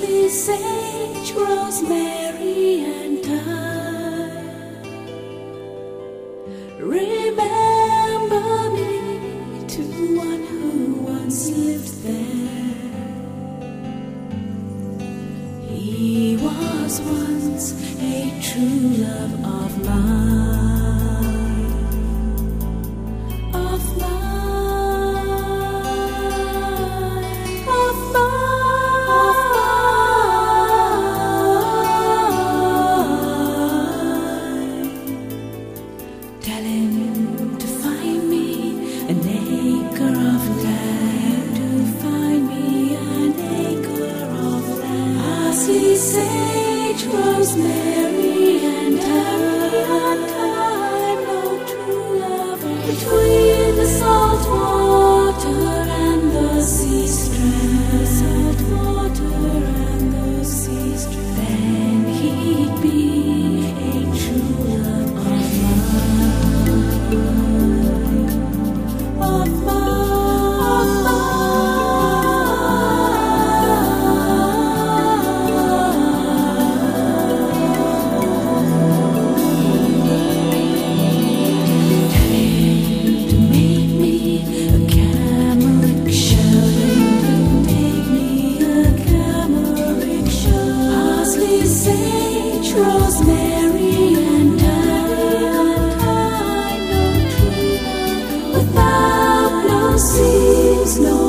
parsley, sage, rosemary, and thyme. Remember me to one who once lived there. He was once a true love of mine, of mine, of mine. Tell him to find me an acre of land, to find me an acre of land. Parsley, sage, rosemary, and thyme, no true love between the salt water and the sea strand, the salt water and the sea strand. Then he'd be a true love of mine, of mine. To make me a camel shell, to make me a camel shell. Parsley, sage, rosemary, and thyme, no true love without no seas, no